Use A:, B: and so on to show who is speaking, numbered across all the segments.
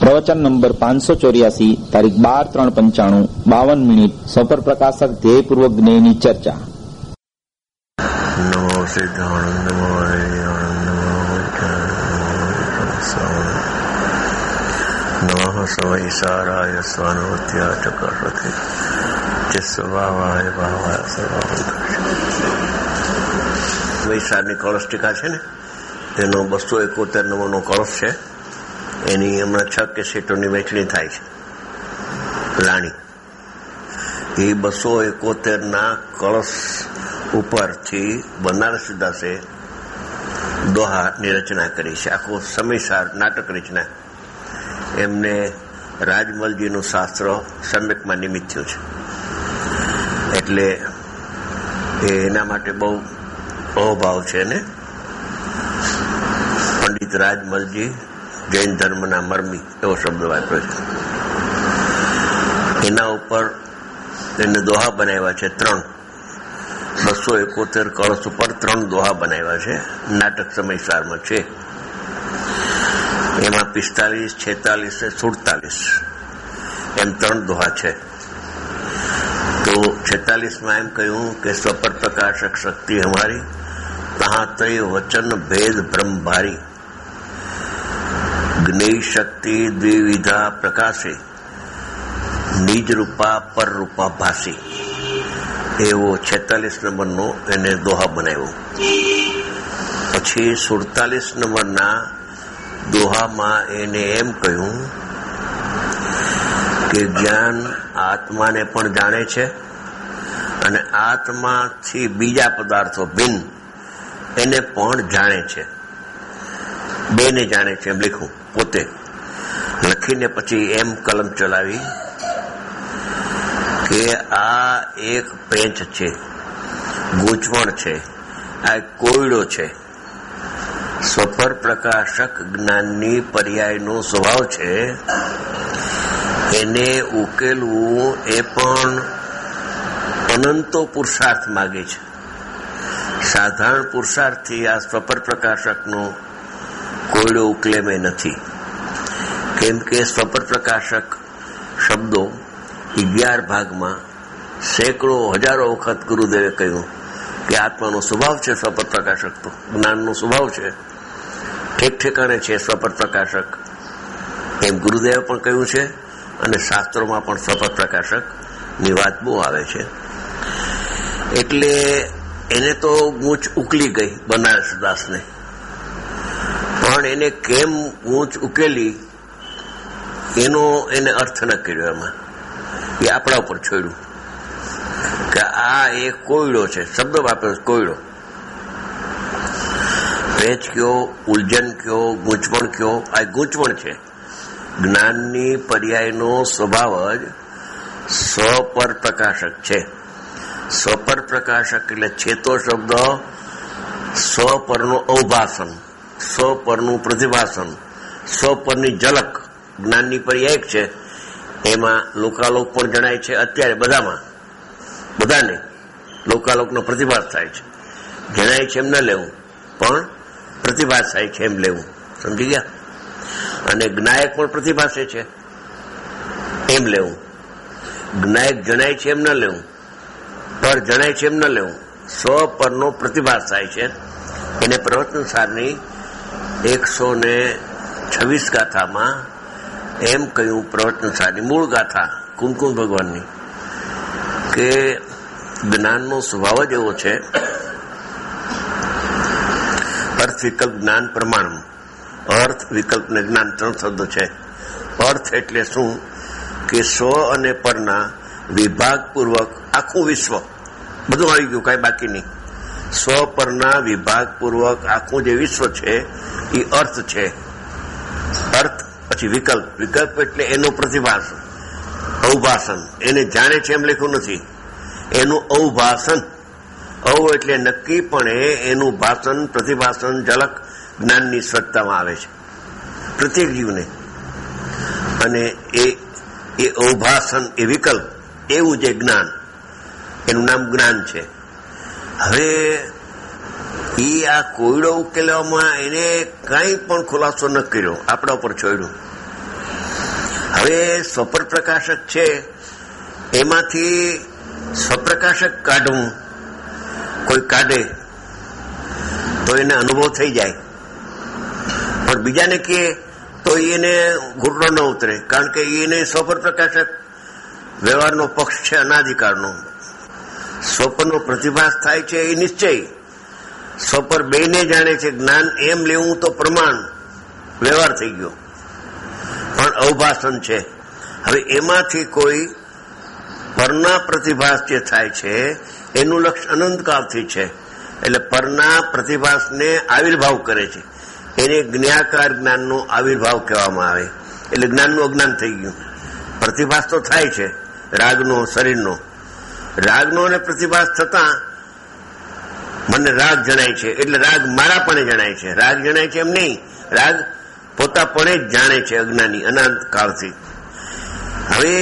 A: પ્રવચન નંબર 584, તારીખ 12/3/95, 52 મિનિટ. સફર પ્રકાશક ધ્યેયપૂર્વક જ્ઞેયની ચર્ચા.
B: નમો સિદ્ધાનંદ નમઃ સમયસારાય સ્વાનુત્યા ચકર્ષતિ ચિસ્વભાવાય ભાવાય વૈસારની કળશ ટીકા છે ને, તેનો 271 નંબરનો કળશ છે. એની હમણાં 6 કેસેટોની વહેંચણી થાય છે. લાણી એ 271 કળશ ઉપરથી બનારસદાસે દોહાની રચના કરી છે. આખો સમયસાર નાટક રચના. એમને રાજમલજીનું શાસ્ત્ર સમ્યકમાં નિમિત્ત થયું છે. એટલે એના માટે બહુ અહોભાવ છે ને. પંડિત રાજમલજી જૈન ધર્મના મરમી એવો શબ્દ વાપર્યો છે. એના ઉપર એને દોહા બનાવ્યા છે 3. 271 કળશ ઉપર 3 દોહા બનાવ્યા છે. નાટક સમયસારમાં છે. એમાં 45, 46 અને 47 એમ 3 દોહા છે. તો 46માં એમ કહ્યું કે સ્વપર પ્રકાશક શક્તિ હમારી તહા ત્રય વચન ભેદ બ્રહ્મ ભારી જ્ઞેય શક્તિ દ્વિવિધા પ્રકાશે નિજ રૂપા પર રૂપા ભાસી. એવો 46 નંબરનો એને દોહા બનાવ્યો. પછી 47 નંબરના દોહામાં એને એમ કહ્યું કે જ્ઞાન આત્માને પણ જાણે છે અને આત્માથી બીજા પદાર્થો ભિન્ન એને પણ જાણે છે. બેને જાણે છે એમ લખ્યું. પોતે લખીને પછી એમ કલમ ચલાવી કે આ એક પેંચ છે, ગૂંચવણ છે, આ એક કોયડો છે. સ્વપર પ્રકાશક જ્ઞાનની પર્યાયનો સ્વભાવ છે. એને ઉકેલવું એ પણ અનંતો પુરુષાર્થ માગે છે. સાધારણ પુરુષાર્થથી આ સ્વપર પ્રકાશકનો કોયડો ઉકેલેમે નથી. કેમ કે સ્વપર પ્રકાશક શબ્દો 11 ભાગમાં સેંકડો હજારો વખત ગુરુદેવે કહ્યું કે આત્માનો સ્વભાવ છે સ્વપર પ્રકાશક. તો જ્ઞાનનો સ્વભાવ છે, ઠેક ઠેકાણે છે સ્વપર પ્રકાશક એમ ગુરુદેવે પણ કહ્યું છે. અને શાસ્ત્રોમાં પણ સ્વપર પ્રકાશકની વાત બહુ આવે છે. એટલે એને તો ગૂંચ ઉકલી ગઈ બનારસદાસને, પણ એને કેમ ગૂંચ ઉકેલી એનો એને અર્થ ન કર્યો. એમાં એ આપણા ઉપર છોડ્યું કે આ એક કોયડો છે. શબ્દ વાપર્યો કોયડો. પેચ કયો, ઉલઝન કયો, ગૂંચવણ કયો, આ ગૂંચવણ છે. જ્ઞાનની પર્યાયનો સ્વભાવ જ સ્વપર પ્રકાશક છે. સ્વપર પ્રકાશક એટલે છેતો શબ્દ સ્વપરનું અવભાષણ, સ્વપરનું પ્રતિભાષણ, સ્વપરની ઝલક જ્ઞાનની પર્યાય છે. એમાં લોકાલોક પણ જણાય છે. અત્યારે બધાને લોકાલોકનો પ્રતિભાસ થાય છે. જણાય છે એમ ન લેવું, પણ પ્રતિભાસ થાય છે એમ લેવું. સમજી ગયા? અને જ્ઞાયક પણ પ્રતિભાસે છે એમ લેવું. જ્ઞાયક જણાય છે એમ ન લેવું, પર જણાય છે એમ ન લેવું. સ્વપરનો પ્રતિભાસ થાય છે. એને પ્રવચનસારની 126 ગાથામાં એમ કહ્યું, પ્રવચનસારની મૂળ ગાથા કુમકુમ ભગવાનની, કે જ્ઞાનનો સ્વભાવ જ એવો છે. અર્થ વિકલ્પ જ્ઞાન પ્રમાણ. અર્થ વિકલ્પ ને જ્ઞાન 3 શબ્દો છે. અર્થ એટલે શું કે સ્વ અને પરના વિભાગપૂર્વક આખું વિશ્વ બધું આવી ગયું, કાંઈ બાકી નહીં. સ્વ પરના વિભાગપૂર્વક આખું જે વિશ્વ છે એ અર્થ છે. અર્થ પછી વિકલ્પ. વિકલ્પ એટલે એનો પ્રતિભાષણ, અવભાષણ. એને જાણે છે એમ લખ્યું નથી, એનું અવભાષણ. અવ એટલે નક્કીપણે એનું ભાષણ, પ્રતિભાષણ, ઝલક જ્ઞાનની સ્વચ્છતામાં આવે છે પ્રત્યેક જીવને. અને એ અવભાષણ, એ વિકલ્પ, એવું જે જ્ઞાન, એનું નામ જ્ઞાન છે. હવે એ આ કોયડો ઉકેલવામાં એને કાંઈ પણ ખુલાસો ન કર્યો, આપણા ઉપર છોડ્યું. હવે સ્વપર પ્રકાશક છે એમાંથી સ્વપ્રકાશક કાઢવું, કોઈ કાઢે તો એને અનુભવ થઈ જાય, પણ બીજાને કહે તો એને ઘૂંટણો ન ઉતરે, કારણ કે એને સ્વપર પ્રકાશક વ્યવહારનો પક્ષ છે અનાધિકારનો. સ્વપરનો પ્રતિભાસ થાય છે એ નિશ્ચય, સ્વપર બેને જાણે છે. જ્ઞાન એમ લેવું તો પ્રમાણ વ્યવહાર થઈ ગયો, પણ અવભાષણ છે. હવે એમાંથી કોઈ પરના પ્રતિભાસ જે થાય છે એનું લક્ષ્ય અનંતકાળથી છે, એટલે પરના પ્રતિભાસને આવિર્ભાવ કરે છે, એને જ્ઞાકાર જ્ઞાનનો આવિર્ભાવ કહેવામાં આવે. એટલે જ્ઞાનનું અજ્ઞાન થઈ ગયું. પ્રતિભાસ તો થાય છે રાગનો, શરીરનો. રાગનો અને પ્રતિભાસ થતા મને રાગ જણાય છે, એટલે રાગ મારાપણે જણાય છે. રાગ જણાય છે એમ નહીં, રાગ પોતાપણે જ જાણે છે અજ્ઞાની અનંત કાળથી. હવે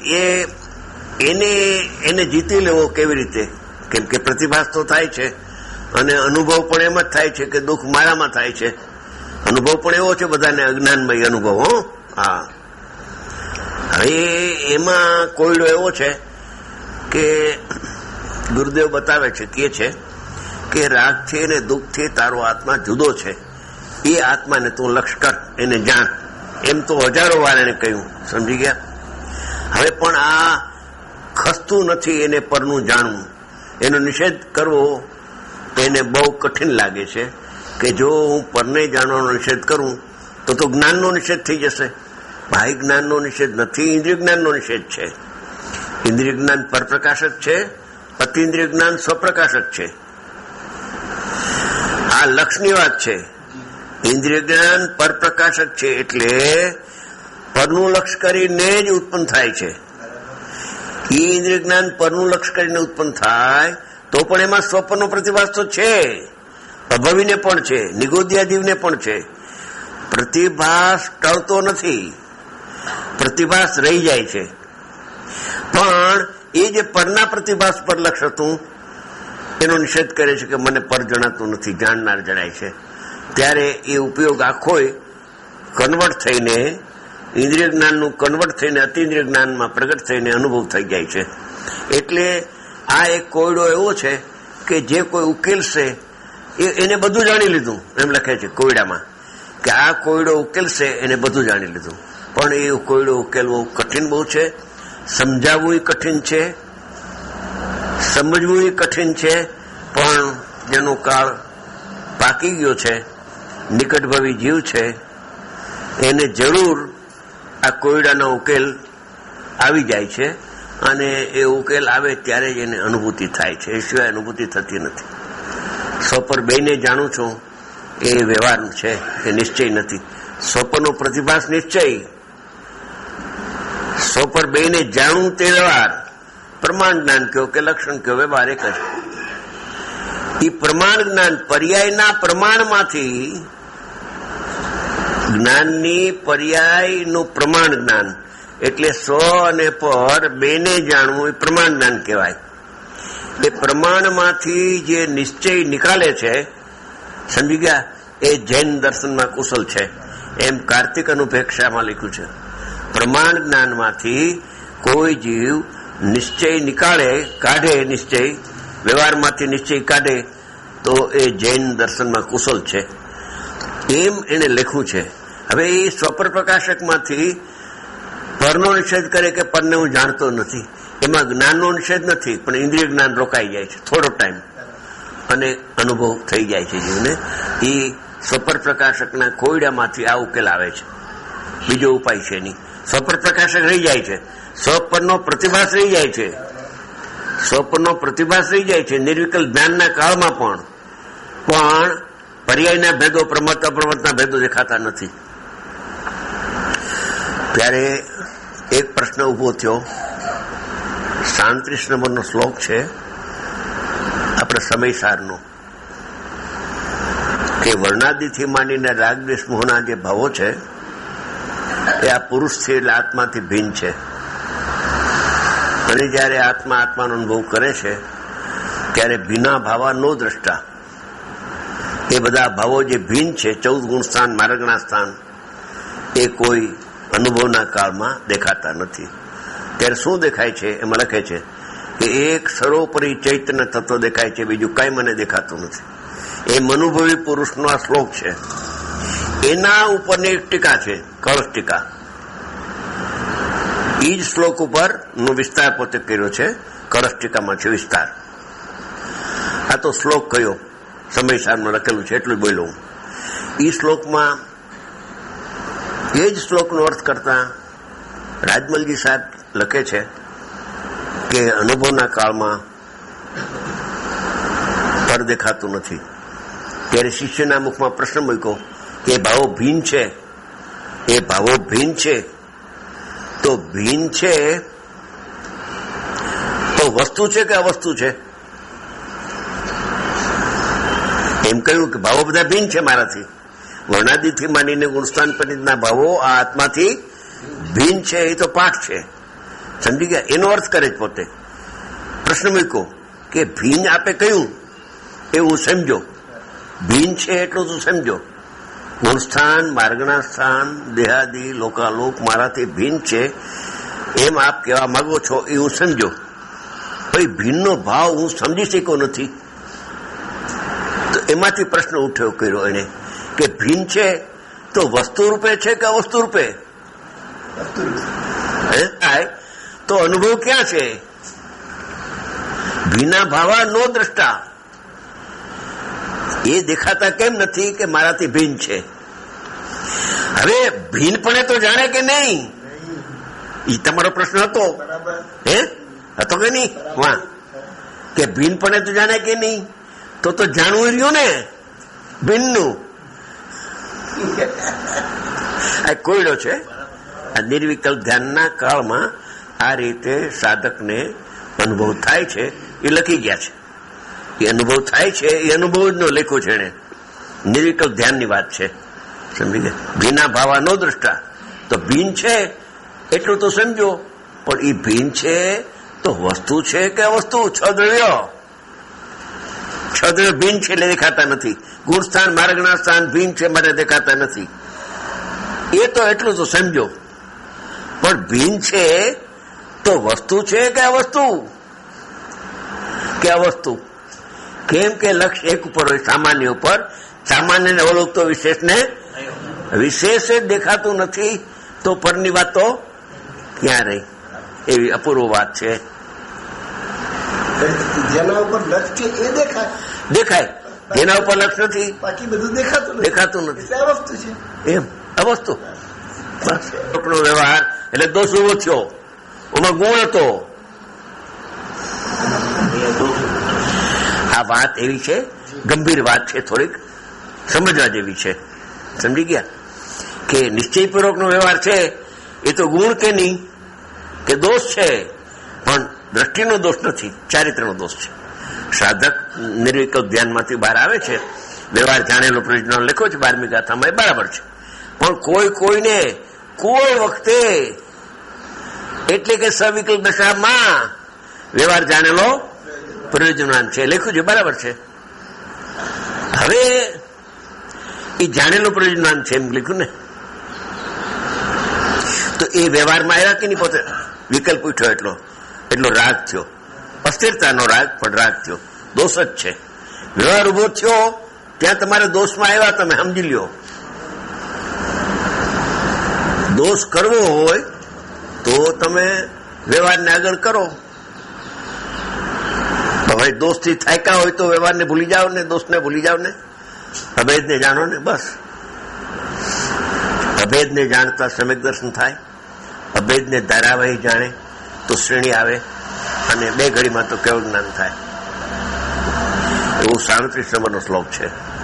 B: એને જીતી લેવો કેવી રીતે? કેમ કે પ્રતિભાસ તો થાય છે અને અનુભવ પણ એમ જ થાય છે કે દુઃખ મારામાં થાય છે. અનુભવ પણ એવો છે બધાને, અજ્ઞાનમય અનુભવ. હા, હવે એમાં કોયડો એવો છે કે ગુરુદેવ બતાવે છે, કહે છે કે રાગથી અને દુઃખથી તારો આત્મા જુદો છે. એ આત્માને તું લક્ષ કર, એને જાણ. એમ તો હજારો વાર એને કહ્યું, સમજી ગયા? હવે પણ આ ખસતું નથી એને પરનું જાણવું. એનો નિષેધ કરવો એને બહુ કઠિન લાગે છે કે જો હું પરને જાણવાનો નિષેધ કરું તો જ્ઞાનનો નિષેધ થઈ જશે. બાહ્ય જ્ઞાનનો નિષેધ નથી, ઇન્દ્રિય જ્ઞાનનો નિષેધ છે. ઇન્દ્રિય જ્ઞાન પરપ્રકાશક છે, અતિન્દ્રિય જ્ઞાન સ્વપ્રકાશક છે. આ લક્ષની વાત છે. ઇન્દ્રિય જ્ઞાન પરપ્રકાશક છે એટલે પરનું લક્ષ કરીને જ ઉત્પન્ન થાય છે. એ ઇન્દ્રિય જ્ઞાન પરનું લક્ષ કરીને ઉત્પન્ન થાય તો પણ એમાં સ્વપ્નનો પ્રતિભાસ તો છે, અભવીને પણ છે, નિગોદ્યાજીવને પણ છે. પ્રતિભાસ ટળતો નથી, પ્રતિભાસ રહી જાય છે. પણ એ જે પરના પ્રતિભાસ પર લક્ષ હતું એનો નિષેધ કરે છે કે મને પર જણાતું નથી, જાણનાર જણાય છે. ત્યારે એ ઉપયોગ આખો કન્વર્ટ થઈને ઇન્દ્રિય જ્ઞાનનું કન્વર્ટ થઈને અતિન્દ્રિય જ્ઞાનમાં પ્રગટ થઈને અનુભવ થઈ જાય છે. એટલે આ એક કોયડો એવો છે કે જે કોઈ ઉકેલશે એને બધું જાણી લીધું, એમ લખે છે કોયડામાં કે આ કોયડો ઉકેલશે એને બધું જાણી લીધું. પણ એ કોયડો ઉકેલવો કઠિન બહુ છે, સમજાવવું કઠિન છે, સમજવું કઠિન છે. પણ જેનો કાળ પાકી ગયો છે, નિકટભાવી જીવ છે, એને જરૂર આ કોયડાનો ઉકેલ આવી જાય છે. અને એ ઉકેલ આવે ત્યારે જ એને અનુભૂતિ થાય છે, એ સિવાય અનુભૂતિ થતી નથી. સ્વપર બેને જાણું છું એ વ્યવહાર છે, એ નિશ્ચય નથી. સ્વપરનો પ્રતિભાસ નિશ્ચય, સ્વપર બેને જાણવું તે વ્યવહાર. પ્રમાણ જ્ઞાન કહો કે લક્ષણ કહો, વ્યવહાર એક જ. એ પ્રમાણ જ્ઞાન પર્યાયના પ્રમાણમાંથી, જ્ઞાનની પર્યાયનું પ્રમાણ જ્ઞાન એટલે સ્વ અને પર બેને જાણવું એ પ્રમાણ જ્ઞાન કહેવાય. એ પ્રમાણમાંથી જે નિશ્ચય નિકાલે છે, સમજી ગયા, એ જૈન દર્શનમાં કુશલ છે. એમ કાર્તિક અનુપેક્ષામાં લખ્યું છે. પ્રમાણ જ્ઞાનમાંથી કોઈ જીવ નિશ્ચય નિકાળે, કાઢે, નિશ્ચય વ્યવહારમાંથી નિશ્ચય કાઢે તો એ જૈન દર્શનમાં કુશલ છે. એમ એને લખ્યું છે. હવે એ સ્વપર પ્રકાશકમાંથી પરનો નિષેધ કરે કે પરને હું જાણતો નથી, એમાં જ્ઞાનનો નિષેધ નથી, પણ ઇન્દ્રિય જ્ઞાન રોકાઈ જાય છે થોડો ટાઈમ અને અનુભવ થઈ જાય છે જીવને. એ સ્વપર પ્રકાશકના કોયડામાંથી આ ઉકેલ આવે છે, બીજો ઉપાય છે નહીં. સ્વપર પ્રકાશક રહી જાય છે, સ્વપરનો પ્રતિભાસ રહી જાય છે, સ્વપરનો પ્રતિભાસ રહી જાય છે નિર્વિકલ્પ જ્ઞાનના કાળમાં પણ પર્યાયના ભેદો, પ્રમત અપ્રમતના ભેદો દેખાતા નથી. ત્યારે એક પ્રશ્ન ઉભો થયો. 37 નંબરનો શ્લોક છે આપણે સમયસારનો, કે વર્ણાદિથી માંડીને રાગ દ્વેષ મોહના જે ભાવો છે એ આ પુરુષથી એટલે આત્માથી ભિન્ન છે. અને જયારે આત્મા આત્માનો અનુભવ કરે છે ત્યારે ભિન્ના ભાવા નો દ્રષ્ટા, એ બધા ભાવો જે ભિન્ન છે, 14 ગુણ સ્થાન, માર્ગના સ્થાન, એ કોઈ અનુભવના કાળમાં દેખાતા નથી. ત્યારે શું દેખાય છે? એમાં લખે છે કે એક સર્વોપરી ચૈતન્ય તત્વ દેખાય છે, બીજું કઈ મને દેખાતું નથી. એ અનુભવી પુરુષનો આ શ્લોક છે. એના ઉપરની એક ટીકા છે, કળશ ટીકા. એ જ શ્લોક ઉપર નો વિસ્તાર પોતે કર્યો છે, કળશ ટીકામાં છે વિસ્તાર. આ તો શ્લોક કયો સમયસારમાં લખેલું છે એટલું બોલ્યો હું. એ શ્લોકમાં એ જ શ્લોકનો અર્થ કરતા રાજમલજી સાહેબ લખે છે કે અનુભવના કાળમાં પર દેખાતું નથી. ત્યારે શિષ્યના મુખમાં પ્રશ્ન મૂક્યો કે ભાવો ભીન છે, એ ભાવો ભીન છે, તો ભીન છે તો વસ્તુ છે કે અવસ્તુ છે? એમ કહ્યું કે ભાવો બધા ભીન છે મારાથી. વર્ણાદિથી માંડીને ગુણસ્થાન પંડિતના ભાવો આ આત્માથી ભીન છે. એ તો પાઠ છે, સમજી ગયા? એનો અર્થ કરે જ પોતે. પ્રશ્ન મૂક્યો કે ભીન આપે કહ્યું એવું સમજો, ભીન છે એટલું તો સમજો. ગુણસ્થાન, માર્ગના સ્થાન, દેહાદિ, લોકાલોક મારાથી ભીન છે એમ આપ કહેવા માંગો છો એ હું સમજો. ભાઈ ભીનનો ભાવ હું સમજી શક્યો નથી. તો એમાંથી પ્રશ્ન ઉઠ્યો કર્યો એને કે ભીન છે તો વસ્તુ રૂપે છે કે અવસ્તુ રૂપે? તો અનુભવ ક્યાં છે? ભીના ભાવા નો દ્રષ્ટા. એ દેખાતા કેમ નથી કે મારાથી ભીન છે? હવે ભીનપણે તો જાણે કે નહીં? એ તમારો પ્રશ્ન હતો, હતો કે નહીં? વાહ, કે ભીનપણે તો જાણે કે નહીં? તો જાણવું રહ્યું ને ભીનનું. આ કોયડો છે. આ નિર્વિકલ્પ ધ્યાનના કાળમાં આ રીતે સાધકને અનુભવ થાય છે એ લખી ગયા છે. એ અનુભવ થાય છે એ અનુભવ જ નો લેખો છે એને. નિર્વિકલ્પ ધ્યાનની વાત છે, સમજી ગયા? ભીના ભાવા નો દ્રષ્ટા. તો ભીન છે એટલું તો સમજો, પણ એ ભીન છે તો વસ્તુ છે કે અવસ્તુ? છ દ્રવ્ય ભીન છે એટલે દેખાતા નથી. ગુણસ્થાન, માર્ગના સ્થાન ભીન છે માટે દેખાતા નથી. એ તો એટલું તો સમજો. પણ ભીન છે તો વસ્તુ છે કે અવસ્તુ? કે અવસ્તુ? કેમ કે લક્ષ્ય એક ઉપર હોય, સામાન્ય ઉપર. સામાન્યને અવલોકતો વિશેષને વિશેષ જ દેખાતું નથી, તો પરની વાત તો ક્યાં રહી? એવી અપૂર્વ વાત છે.
C: જેના ઉપર લક્ષ્ય એ
B: દેખાય, જેના ઉપર લક્ષ્ય નથી
C: બાકી બધું દેખાતું નથી. વસ્તુ છે
B: એમ અવસ્તુ. નો વ્યવહાર એટલે દોષ ઉભો થયો, એમાં ગુણ હતો. આ વાત એવી છે, ગંભીર વાત છે, થોડીક સમજવા જેવી છે. સમજી ગયા કે નિશ્ચયપૂર્વકનો વ્યવહાર છે એ તો ગુણ કે નહીં કે દોષ છે, પણ દ્રષ્ટિનો દોષ નથી, ચારિત્રનો દોષ છે. સાધક નિર્વિકલ્પ ધ્યાનમાંથી બહાર આવે છે. વ્યવહાર જાણેલો પ્રયોજન લખ્યો છે 12મી ગાથામાં, એ બરાબર છે. પણ કોઈને કોઈ વખતે એટલે કે સવિકલ્પ દશામાં વ્યવહાર જાણેલો પ્રયોજનવાન છે લખ્યું છે, બરાબર છે. હવે એ જાણેલું પ્રયોજનવાન છે એમ લખ્યું ને, તો એ વ્યવહારમાં આવ્યા કે નહીં? પોતે વિકલ્પ ઉઠ્યો એટલો રાગ થયો, અસ્થિરતાનો રાગ, પણ રાગ થયો, દોષ જ છે. વ્યવહાર ઉભો થયો ત્યાં તમારે દોષમાં આવ્યા, તમે સમજી લ્યો. દોષ કરવો હોય તો તમે વ્યવહારને આગળ કરો. હવે દોષથી થાક્યા હોય તો વ્યવહારને ભૂલી જાઓ ને, દોષને ભૂલી જાઓ ને, અભેદને જાણો ને, બસ. અભેદને જાણતા સમ્યક દર્શન થાય. અભેદને ધારાવાહી જાણે તો શ્રેણી આવે, અને 2 ઘડીમાં તો કેવળ જ્ઞાન થાય. એવું 37 નંબરનો શ્લોક છે.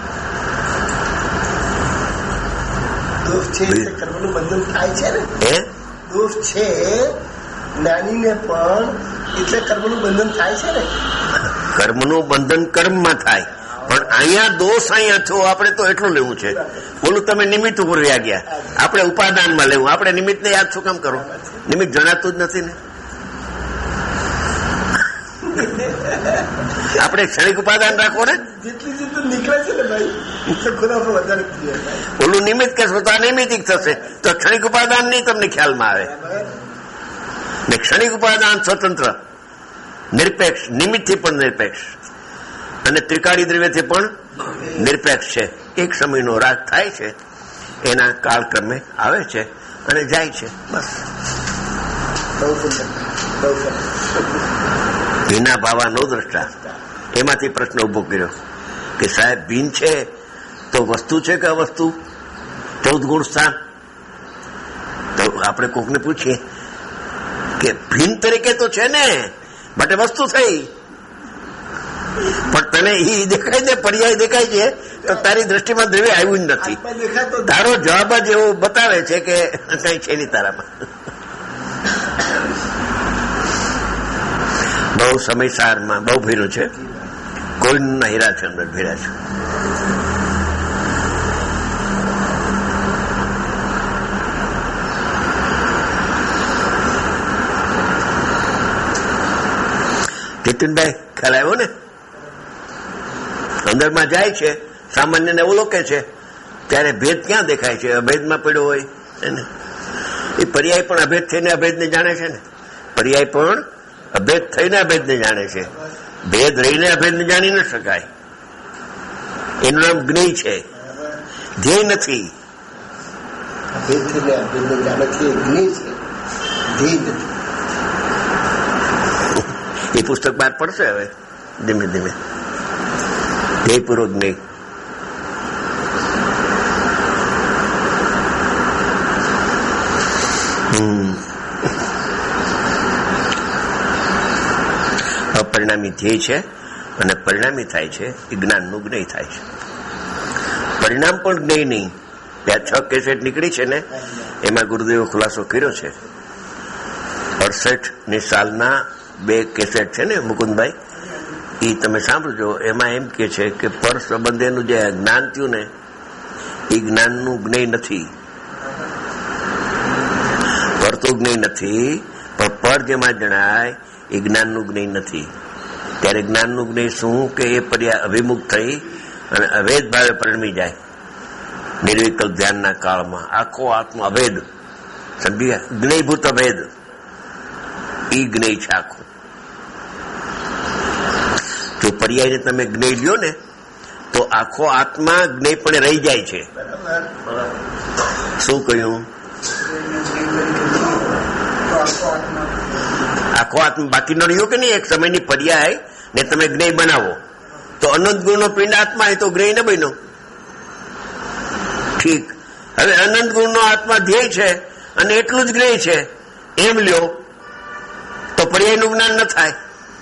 C: દોષ છે કર્મનું બંધન થાય છે ને, દોષ છે જ્ઞાનીને પણ એટલે કર્મનું બંધન થાય છે ને.
B: કર્મનું બંધન કર્મમાં થાય, પણ અહીંયા દોષ અહીંયા થયો. આપણે તો એટલું લેવું છે. બોલું તમે નિમિત્ત ઉપર રહ્યા ગયા, આપણે ઉપાદાનમાં લેવું. આપણે નિમિત્તને યાદ શું કામ કરો? નિમિત્ત જણાતું જ નથી ને. આપણે ક્ષણિક ઉપાદાન રાખો ને,
C: જેટલી જેટલું નીકળે છે ને ભાઈ એટલે ખુલાસો વધારે ક્લિયર થાય.
B: ઓલું નિમિત્ત કે સ્વતઃ નૈમિતિક થશે તો ક્ષણિક ઉપાદાન નહીં તમને ખ્યાલમાં આવે. ને ક્ષણિક ઉપાદાન સ્વતંત્ર, નિરપેક્ષ, નિમિત્તથી પણ નિરપેક્ષ અને ત્રિકાળી દ્રવ્યથી પણ નિરપેક્ષ છે. એક સમયનો રાગ થાય છે, એના કાળક્રમે આવે છે અને જાય છે, બસ. ભીના ભાવાનો દ્રષ્ટા. એમાંથી પ્રશ્ન ઉભો કર્યો કે સાહેબ ભીન છે તો વસ્તુ છે કે અવસ્તુ? 14 ગુણ સ્થાન. તો આપણે કોકને પૂછીએ કે ભીન તરીકે તો છે ને, માટે વસ્તુ થઈ, પણ તને એ દેખાય છે, પર્યાય દેખાય છે, તો તારી દ્રષ્ટિમાં દ્રવ્ય આવ્યું જ નથી. તારો જવાબ જ એવો બતાવે છે કે કઈ છે નહીં તારામાં. બહુ સમયસારમાં બહુ ભીરું છે, કોઈના હીરા છે, અંદર ભીરા છે. નીતિનભાઈ ખ્યાલ આવ્યો ને? અંદરમાં જાય છે, સામાન્યને ઓળખે છે, ત્યારે ભેદ ક્યાં દેખાય છે? અભેદમાં પડ્યો હોય એને. એ પર્યાય પણ અભેદ થઈને અભેદને જાણે છે ને. પર્યાય પણ અભેદ થઈને અભેદને જાણે છે. ભેદ રહીને અભેદને જાણી ન શકાય. એનું નામ જ્ઞેય છે, ધ્યેય નથી. એ પુસ્તક બહાર પડશે હવે ધીમે ધીમે. ધ્યેયપૂર્વક જ્ઞેય. અપરિણામી ધ્યેય છે અને પરિણામી થાય છે એ જ્ઞાનનું જ્ઞેય થાય છે. પરિણામ પણ જ્ઞેય નહીં. ત્યાં 6 કેસેટ નીકળી છે ને, એમાં ગુરુદેવે ખુલાસો કર્યો છે. 68ની સાલના 2 કેસેટ છે ને મુકુંદભાઈ, એ તમે સાંભળજો. એમાં એમ કે છે કે પર સંબંધેનું જે જ્ઞાન થયું ને, એ જ્ઞાનનું જ્ઞેય નથી. પર તો જ્ઞેય નથી, પણ પર જેમાં જણાય એ જ્ઞાનનું જ્ઞેય નથી. ત્યારે જ્ઞાનનું જ્ઞેય શું કે એ પર્યા અભિમુખ થઈ અને અભેદ ભાવે પરિણમી જાય. નિર્વિકલ્પ ધ્યાનના કાળમાં આખો આત્મા અભેદ, સમજી? જ્ઞેયભૂત અભેદ એ જ્ઞેય છે આખું. જો પર્યાયને તમે જ્ઞેય લ્યો ને તો આખો આત્મા જ્ઞેય પણ રહી જાય છે. શું કહ્યું? આખો આત્મા બાકી ન રહ્યો કે નહીં? એક સમયની પર્યાય ને તમે જ્ઞેય બનાવો તો અનંત ગુણનો પિંડ આત્મા એ તો જ્ઞેય ન બન્યો. ઠીક. હવે અનંત ગુણનો આત્મા ધ્યેય છે અને એટલું જ જ્ઞેય છે એમ લ્યો તો પર્યાયનું જ્ઞાન ન થાય.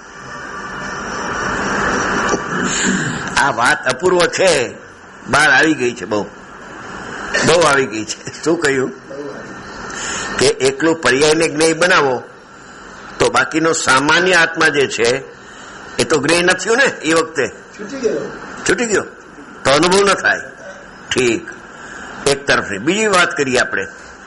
B: આ વાત અપૂર્વ છે, બહાર આવી ગઈ છે, બહુ આવી ગઈ છે. શું કહ્યું કે એકલું પર્યાયને જ્ઞેય બનાવો તો બાકીનો સામાન્ય આત્મા જે છે એ તો જ્ઞેય નથી ને, એ વખતે છૂટી ગયો તો અનુભવ ન થાય. ઠીક. એક તરફની. બીજી વાત કરીએ આપણે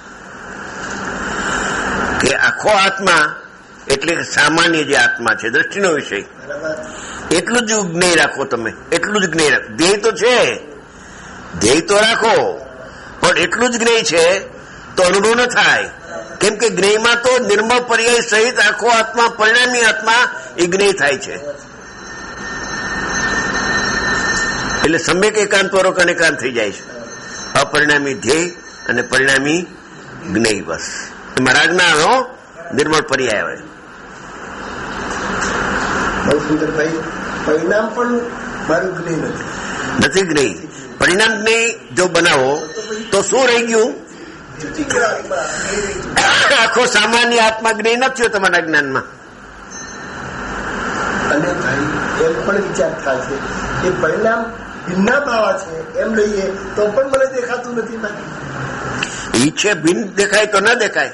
B: કે આખો આત્મા એટલે સામાન્ય જે આત્મા છે, દ્રષ્ટિનો વિષય, એટલું જ જ્ઞેય રાખો તમે. એટલું જ જ્ઞેય રાખો. ધ્યેય તો છે, ધ્યેય તો રાખો, પણ એટલું જ જ્ઞેય છે તો અનુભવ ન થાય. કેમ કે જ્ઞેયમાં તો નિર્મળ પર્યાય સહિત આખો આત્મા, પરિણામી આત્મા એ જ્ઞેય થાય છે. એટલે સમ્યક એકાંત પરોક અને એકાંત થઈ જાય છે. અપરિણામી ધ્યેય અને પરિણામી જ્ઞેય, બસ. એમાં રાગનાનો નિર્મળ પર્યાય આવે.
C: બહુ સુંદર ભાઈ. પરિણામ પણ મારું જ્ઞેય નથી
B: જ્ઞેય. પરિણામ જ્ઞેય જો બનાવો તો શું રહી ગયું? આખો સામાન્ય આત્મા જ્ઞેય નથી તમારા જ્ઞાનમાં.
C: અને ભાઈ એમ પણ વિચાર થાય છે કે પરિણામ ભિન્ના બાવા છે એમ લઈએ તો પણ મને દેખાતું નથી.
B: ઈ છે ભિન્ન દેખાય તો ના દેખાય,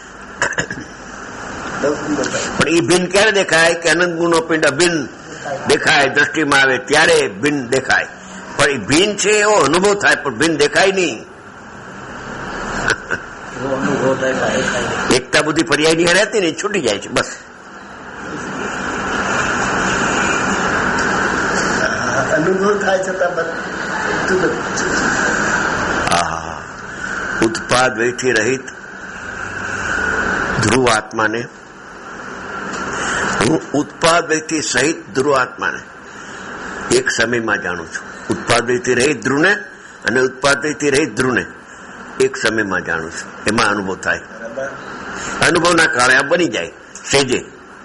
B: પણ એ ભિન્ન ક્યારે દેખાય કે અનંત ગુણનો પિંડ અભિન્ન દેખાય, દ્રષ્ટિમાં આવે ત્યારે ભિન્ન દેખાય. પણ એ ભિન્ન છે એવો અનુભવ થાય, પણ ભિન્ન દેખાય નહીં. એકતા બુદ્ધિ પર્યાયની રહેતી ને છૂટી જાય છે, બસ.
C: અનુભવ થાય છતાં
B: ઉત્પાદ વયથી રહિત ધ્રુવ આત્માને, હું ઉત્પાદ વયથી સહિત ધ્રુવ આત્માને એક સમયમાં જાણું છું. ઉત્પાદ વયથી રહિત ધ્રુવને અને ઉત્પાદ વયથી રહિત ધ્રુવને એક સમયમાં જાણું છું. એમાં અનુભવ થાય. અનુભવના કારણે આ બની જાય સેજે.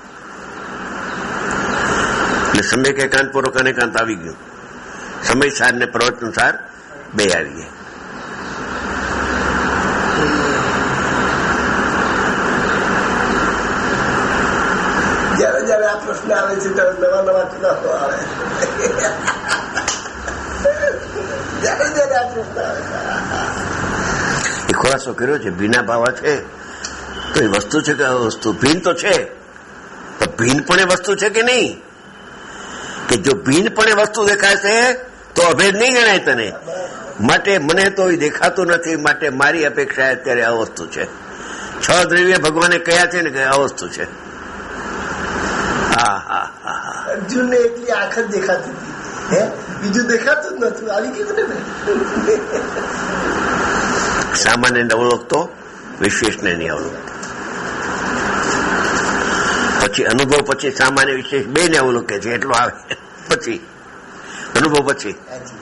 B: એટલે સમય કે એકાંતપૂર્વક અને એકાંત આવી ગયું. સમય સાર ને પ્રવચન સાર બે આવી ગયા.
C: જયારે જયારે આ પ્રશ્ન આવે છે ત્યારે નવા નવા ખુલાસો આવે. જયારે જયારે આ પ્રશ્ન આવે
B: એ ખુલાસો કર્યો છે. ભીના ભાવા છે તો એ વસ્તુ છે કે વસ્તુ ભીન તો છે, પણ ભીન પણ એ વસ્તુ છે કે નહીં? કે જો ભીન પણ એ વસ્તુ દેખાશે તો અભેદ નહીં ગણાય તને. માટે મને તો એ દેખાતું નથી, માટે મારી અપેક્ષા અત્યારે આ વસ્તુ છે. 6 દ્રવ્ય ભગવાને કયા છે ને કે આ વસ્તુ છે.
C: અર્જુનને એટલી આંખ જ દેખાતી હતી, બીજું દેખાતું જ નતું. આવી ગયું ને
B: સામાન્ય ઓળખતો, વિશેષને નહીં ઓળખતો. પછી અનુભવ પછી સામાન્ય વિશેષ બે ને અવલોકે છે એટલો આવે. પછી અનુભવ પછી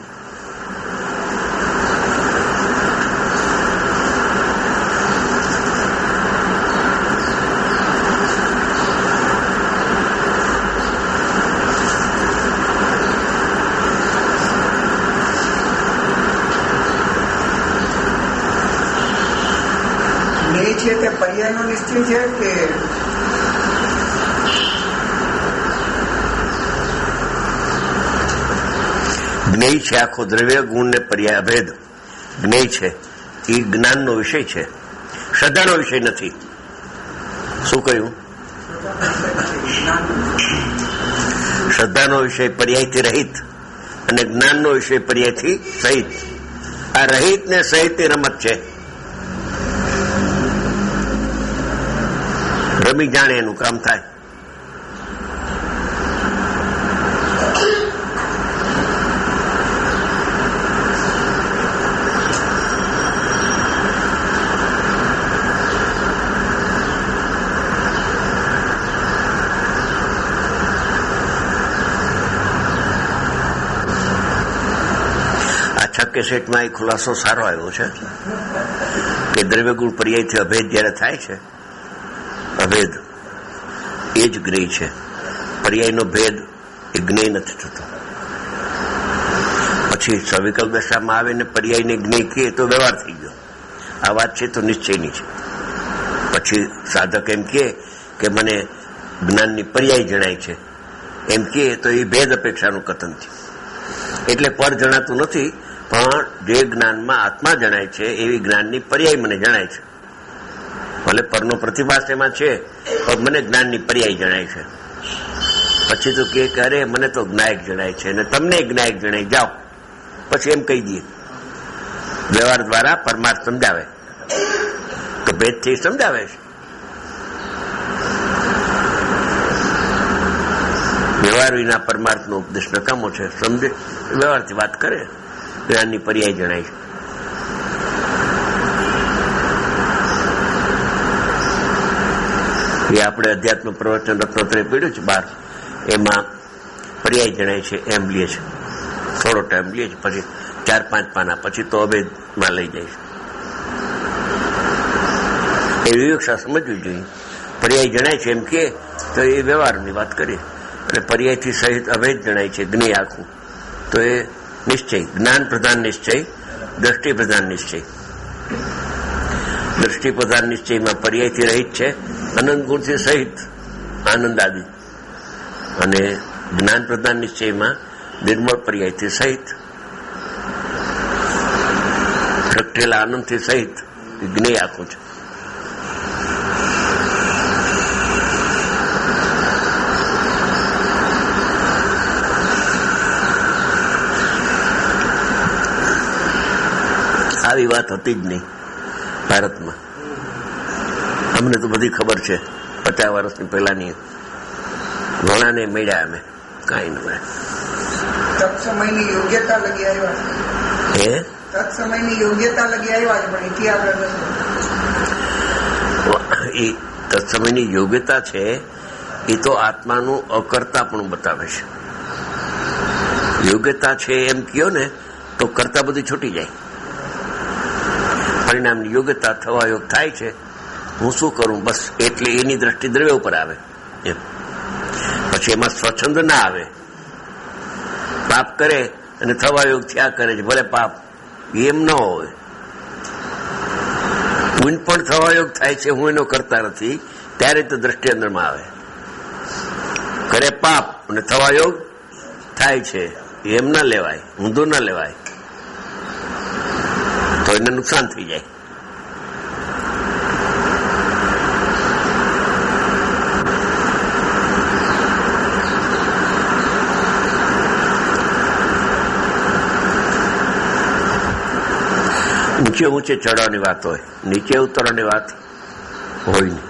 D: છે તે પર્યાયનો નિશ્ચય છે કે
B: જ્ઞેય છે. આખો દ્રવ્ય ગુણ ને પર્યાય અભેદ જ્ઞેય છે. એ જ્ઞાનનો વિષય છે, શ્રદ્ધાનો વિષય નથી. શું કહ્યું? શ્રદ્ધાનો વિષય પર્યાયથી રહિત અને જ્ઞાનનો વિષય પર્યાયથી સહિત. આ રહિત ને સહિતની રમત છે. રમી જાણે એનું કામ થાય. આ 6 કેસેટમાં એ ખુલાસો સારો આવ્યો છે કે દ્રવ્ય ગુણ પર્યાયથી અભેદ જયારે થાય છે, અભેદ એ જ જ્ઞેય છે. પર્યાયનો ભેદ એ જ્ઞેય નથી થતો. પછી સવિકલ્પ દશામાં આવે ને પર્યાયને જ્ઞેય કહે તો વ્યવહાર થઈ ગયો. આ વાત છે તો નિશ્ચયની છે. પછી સાધક એમ કહે કે મને જ્ઞાનની પર્યાય જણાય છે, એમ કહે તો એ ભેદ અપેક્ષાનું કથન છે. એટલે પર જણાતું નથી, પણ જે જ્ઞાનમાં આત્મા જણાય છે એવી જ્ઞાનની પર્યાય મને જણાય છે. ભલે પરનો પ્રતિભાસ એમાં છે, પણ મને જ્ઞાનની પર્યાય જણાય છે. પછી તો કે અરે મને તો જ્ઞાયક જણાય છે અને તમને જ્ઞાયક જણાય, જાઓ. પછી એમ કહી દઈએ. વ્યવહાર દ્વારા પરમાર્થ સમજાવે તો ભેદથી સમજાવે છે. વ્યવહાર વિના પરમાર્થનો ઉપદેશ નકામો છે. સમજે વ્યવહારથી વાત કરે, જ્ઞાનની પર્યાય જણાય છે. એ આપણે અધ્યાત્મ પ્રવચન રત્નોત્તરે પીડ્યું છે 12, એમાં પર્યાય જણાય છે એમ લે છે. થોડો ટાઈમ લે છે, પછી 4-5 પાના પછી તો અભેદમાં લઈ જાય છે. એ વિવેક્ષા સમજવી જોઈએ. પર્યાય જણાય છે એમ કે તો એ વ્યવહારની વાત કરીએ, અને પર્યાયથી સહિત અભેદ જણાય છે જ્ઞેય આખું, તો એ નિશ્ચય, જ્ઞાન પ્રધાન નિશ્ચય, દ્રષ્ટિ પ્રધાન નિશ્ચય. દ્રષ્ટિ પ્રધાન નિશ્ચયમાં પર્યાયથી રહિત છે, અનંત ગુણથી સહિત આનંદ આદિ. અને જ્ઞાન પ્રધાન નિશ્ચયમાં નિર્મળ પર્યાયથી સહિત પ્રગટેલા આનંદથી સહિત જ્ઞેય આખું છે. આવી વાત હતી જ નહીં ભારતમાં. અમને તો બધી ખબર છે, 50 વર્ષની પહેલાની. ઘણાને મળ્યા અમે, કાંઈ ન મળ્યા.
D: તત્સમયની યોગ્યતા લગી આવ્યા છે. તત્સમયની યોગ્યતા લગી આવ્યા છે, પણ એથી આગળ
B: એ તત્સમયની યોગ્યતા છે એ તો આત્માનું અકર્તા પણ બતાવે છે. યોગ્યતા છે એમ કહો ને તો કરતા બધી છૂટી જાય. પરિણામની યોગ્યતા થવા યોગ થાય છે, હું શું કરું બસ, એટલે એની દ્રષ્ટિ દ્રવ્ય ઉપર આવે એમ. પછી એમાં સ્વચ્છંદ ના આવે. પાપ કરે અને થવા યોગ થયા કરે છે, ભલે પાપ એમ ન હોય. હું પણ થવા યોગ થાય છે, હું એનો કરતા નથી, ત્યારે તો દ્રષ્ટિ અંદરમાં આવે. કરે પાપ અને થવા યોગ થાય છે, એમ ના લેવાય, ઊંધું ના લેવાય, તો એને નુકસાન થઈ જાય. ઊંચે ઊંચે ચડવાની વાત હોય, નીચે ઉતરવાની વાત હોય નહીં.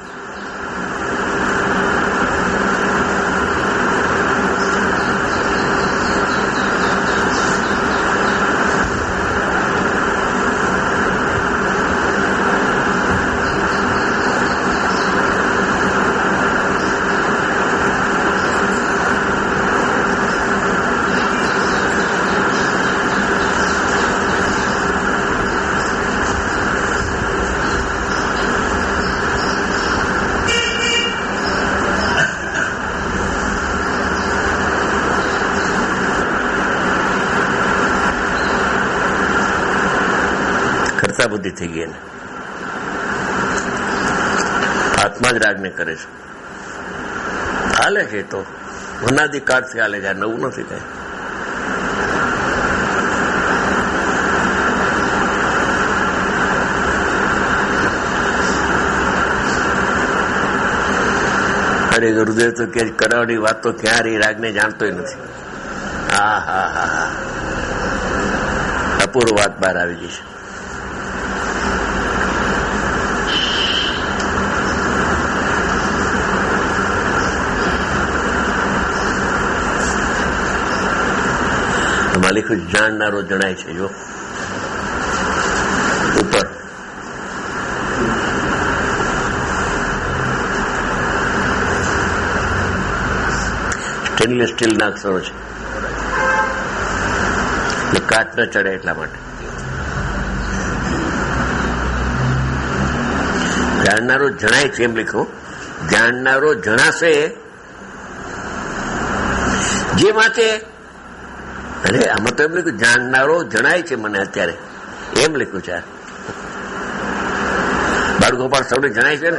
B: બુદ્ધિ થઈ ગઈ, આત્મા જ રાજને કરે છે. હાલે છે તો અનાદિકાળથી હાલે છે, નવું નથી કઈ. અરે ગુરુદેવ તો કે કરાવની વાત તો ક્યાં રહી, રાગને જાણતોય નથી. હા હા હા હા, અપૂર્વ વાત બહાર આવી ગઈ છે. માલિક જાણનારો જણાય છે. જો ઉપર સ્ટેનલેસ સ્ટીલના અક્ષરો છે, કાચ ન ચડે એટલા માટે. જાણનારો જણાય છે એમ લખો. જાણનારો જણાશે જે વાંચે. અરે આમાં તો એમ લખ્યું જાણનારો જણાય છે મને અત્યારે, એમ લખ્યું છે. બાળગોપાલ સૌને જણાય છે ને.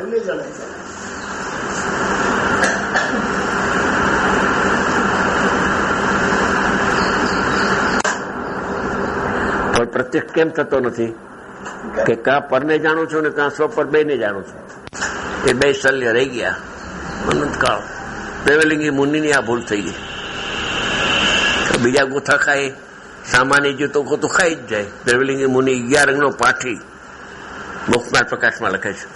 B: પણ પ્રત્યક્ષ કેમ થતો નથી કે કાં પરને જાણું છું ને કાં સ્વ પર બેને જાણું છું. એ બે શલ્ય રહી ગયા અનંતકાળ. પ્રેવલિંગી મુનિની આ ભૂલ થઈ ગઈ. બીજા ગોથા ખાય, સામાન્ય જો તો ગોથું ખાઈ જ જાય. પ્રેવલિંગી મુનિ 11 રંગનો પાઠી મોક્ષમાર્ગ પ્રકાશમાં લખે છે.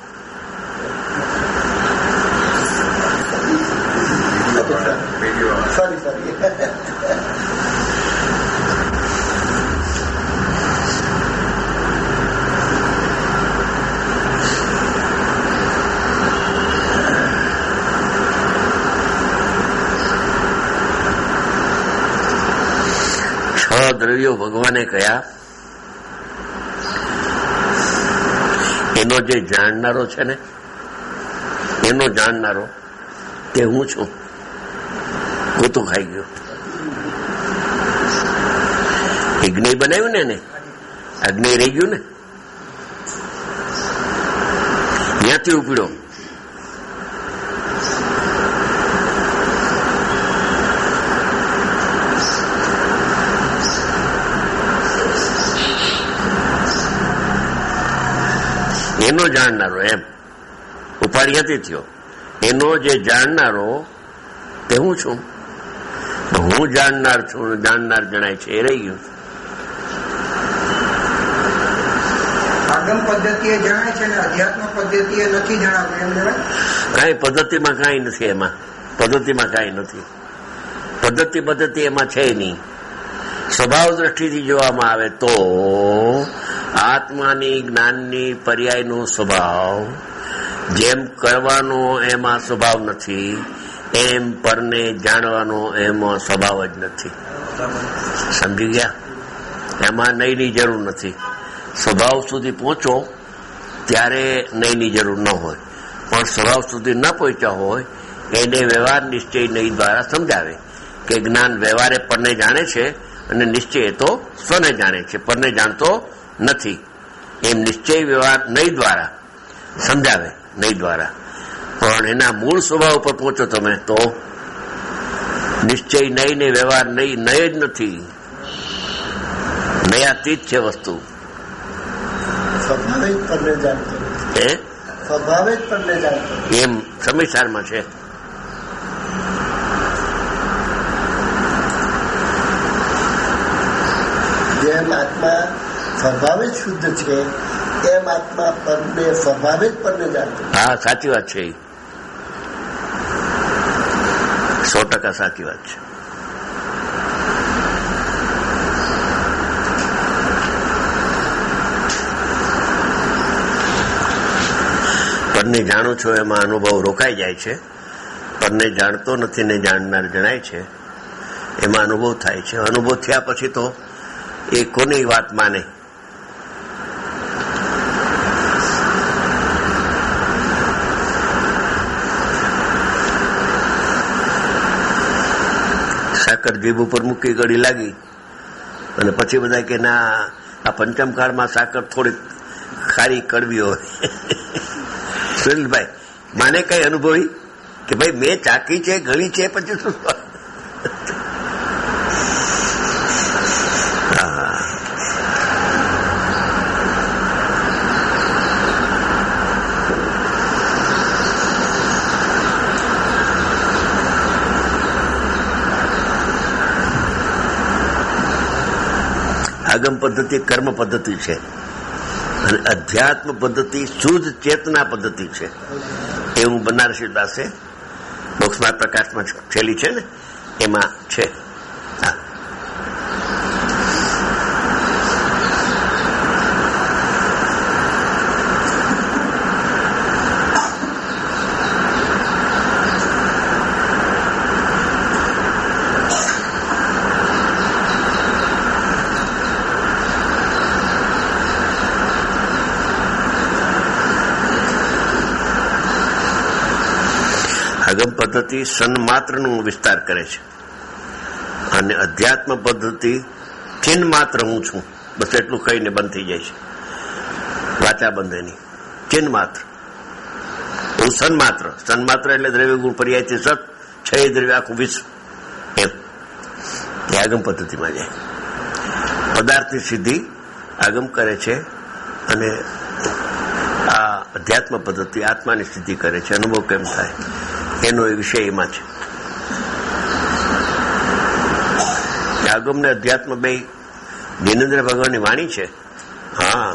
B: દ્રવ્યો ભગવાને કયા, એનો જે જાણનારો છે ને, એનો જાણનારો તે હું છું. ગોતું ખાઈ ગયો. અગ્નિ બનાવ્યું ને એને, અગ્નિ રહી ગયું ને, ત્યાંથી ઉપડ્યો. એનો જાણનારો એમ ઉપાડી હતી થયો. એનો જે જાણનારો તે હું છું. હું જાણનાર છું, જાણનાર જણાય છે, એ રહી ગયું.
D: આગમ પદ્ધતિએ જણાય છે ને અધ્યાત્મ પદ્ધતિએ નથી જણાવતું એમ જણાય.
B: કાંઈ પદ્ધતિમાં કાંઈ નથી. એમાં પદ્ધતિમાં કાંઈ નથી. પદ્ધતિ એમાં છે નહીં. સ્વભાવ દ્રષ્ટિથી જોવામાં આવે તો આત્માની જ્ઞાનની પર્યાયનો સ્વભાવ જેમ કરવાનો એમાં સ્વભાવ નથી, એમ પરને જાણવાનો એમાં સ્વભાવ જ નથી. સમજી ગયા? એમાં નહીંની જરૂર નથી. સ્વભાવ સુધી પહોંચો ત્યારે નહીંની જરૂર ન હોય, પણ સ્વભાવ સુધી ન પહોંચ્યા હોય એને વ્યવહાર નિશ્ચય નહીં દ્વારા સમજાવે કે જ્ઞાન વ્યવહારે પરને જાણે છે અને નિશ્ચય તો સ્વને જાણે છે, પરને જાણતો નથી. એમ નિશ્ચય વ્યવહાર નહીં દ્વારા સમજાવે, નહીં દ્વારા. પણ એના મૂળ સ્વભાવ પર પહોંચો તમે તો નિશ્ચય નહીં ને વ્યવહાર નહીં, નય જ નથી. નયાતીત છે વસ્તુ.
C: સ્વભાવે જ પરને જાણતો, સ્વભાવે જ પરને જાણતો
B: એમ સમીસારમાં છે.
C: જેમ આત્મા સ્વભાવે જ શુદ્ધ છે એમ આત્મા પરને સ્વભાવે જ પરને જાણતો.
B: હા, સાચી વાત છે. 100% સાચી વાત છે. પરને જાણો છો એમાં અનુભવ રોકાઈ જાય છે. પરને જાણતો નથી ને જાણનાર જણાય છે એમાં અનુભવ થાય છે. અનુભવ થયા પછી તો એ કોની વાત માને? સાકર જીભ ઉપર મૂકી ગળી લાગી અને પછી બધા કે ના, આ પંચમ કાળમાં સાકર થોડીક ખારી કડવી હોય. સુનિલભાઈ માને કઈ અનુભવી કે ભાઈ મેં ચાકી છે, ગળી છે, પછી શું? આગમ પદ્ધતિ કર્મ પદ્ધતિ છે અને અધ્યાત્મ પદ્ધતિ શુદ્ધ ચેતના પદ્ધતિ છે. એવું બનારસી દાસે મોક્ષમાર્ગ પ્રકાશમાં છેલ્લી છે ને એમાં છે. આગમ પદ્ધતિ સન્માત્રનો વિસ્તાર કરે છે અને અધ્યાત્મ પદ્ધતિ ચિહ્ન માત્ર હું છું, બસ એટલું કહીને બંધ થઈ જાય છે. વાચા બંધેની ચિહ્ન માત્ર, હું સન્માત્ર. સન્માત્ર એટલે દ્રવ્ય ગુણ પર્યાયથી સત, છ દ્રવ્ય આખું વિશ્વ, એમ એ આગમ પદ્ધતિમાં જાય. પદાર્થની સિદ્ધિ આગમ કરે છે અને આ અધ્યાત્મ પદ્ધતિ આત્માની સિદ્ધિ કરે છે. અનુભવ કેમ થાય એનો એ વિષય એમાં છે. આગમ ને અધ્યાત્મ બે જ્ઞાનેન્દ્ર ભગવાનની વાણી છે. હા,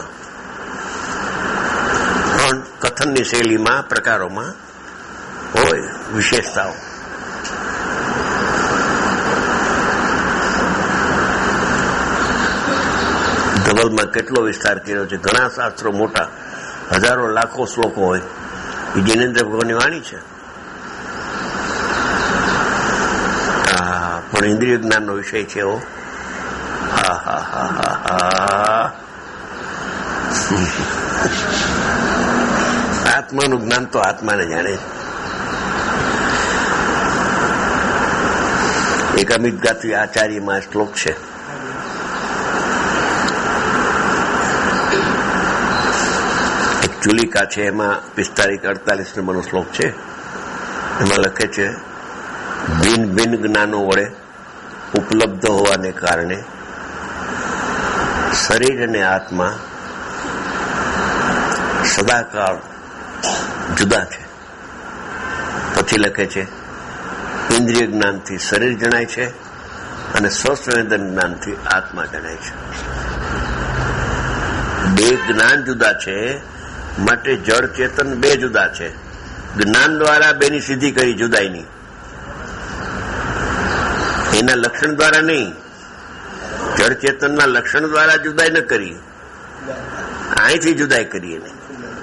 B: પણ કથનની શૈલીમાં, પ્રકારોમાં હોય વિશેષતાઓ. ધવલમાં કેટલો વિસ્તાર કર્યો છે. ઘણા શાસ્ત્રો મોટા, હજારો લાખો શ્લોકો હોય. એ જ્ઞાનેન્દ્ર ભગવાનની વાણી છે. પણ ઇન્દ્રિય જ્ઞાનનો વિષય છે એવો. આત્માનું જ્ઞાન તો આત્માને જાણે. એક અમિત ગાત્રી આચાર્યમાં શ્લોક છે. એક ચુલિકા છે, એમાં 45-48 નંબરનો શ્લોક છે. એમાં લખે છે, ભિન્ન ભિન્ન જ્ઞાનો વડે ઉપલબ્ધ હોવાને કારણે શરીર અને આત્મા સદાકાળ જુદા છે. પછી લખે છે, ઇન્દ્રિય જ્ઞાનથી શરીર જણાય છે અને સ્વસંવેદન જ્ઞાનથી આત્મા જણાય છે. બે જ્ઞાન જુદા છે, માટે જળ ચેતન બે જુદા છે. જ્ઞાન દ્વારા બેની સિદ્ધિ કરી જુદાઈની, એના લક્ષણ દ્વારા નહીં. જળ ચેતનના લક્ષણ દ્વારા જુદાઈ ન કરી, અહીંથી જુદાઈ કરીએ નહીં.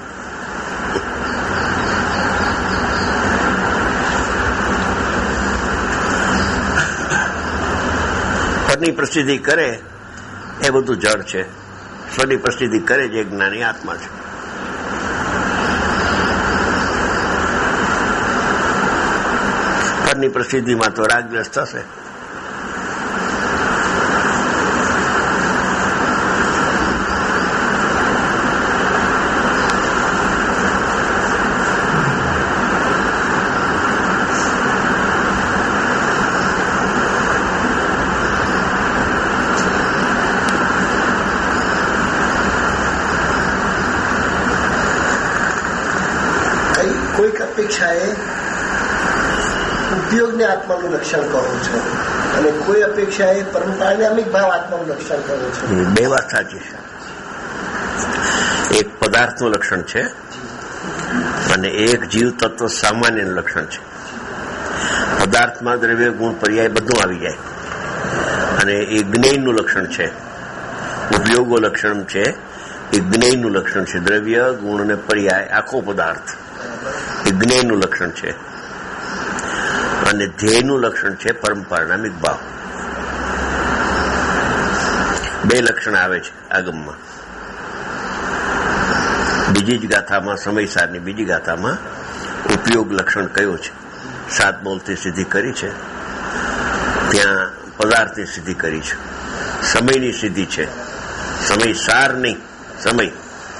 B: પરની પ્રસિદ્ધિ કરે એ બધું જળ છે, સ્વની પ્રસિદ્ધિ કરે જે જ્ઞાની આત્મા છે. પરની પ્રસિદ્ધિમાં તો રાગદ્વેષ થશે.
C: કોઈક અપેક્ષાએ ઉપયોગને આત્માનું લક્ષણ કહો છો અને કોઈ અપેક્ષાએ પરંપરામિક ભાવ આત્માનું લક્ષણ કહો છો.
B: બે વાત સાચી છે. એક પદાર્થનું લક્ષણ છે અને એક જીવ તત્વ સામાન્યનું લક્ષણ છે. પદાર્થમાં દ્રવ્ય ગુણ પર્યાય બધું આવી જાય અને એ જ્ઞેયનું લક્ષણ છે. ઉપયોગો લક્ષણ છે એ જ્ઞેયનું લક્ષણ છે. દ્રવ્ય ગુણ અને પર્યાય આખો પદાર્થ એ જ્ઞેયનું લક્ષણ છે અને ધ્યેયનું લક્ષણ છે પરંપરામિક ભાવ. બે લક્ષણ આવે છે આગમમાં. બીજી જ ગાથામાં સમયસારની બીજી ગાથામાં ઉપયોગ લક્ષણ કયો છે. 7 બોલથી સિદ્ધિ કરી છે, ત્યાં પદાર્થની સિદ્ધિ કરી છે. સમયની સિદ્ધિ છે, સમય સાર નહીં, સમય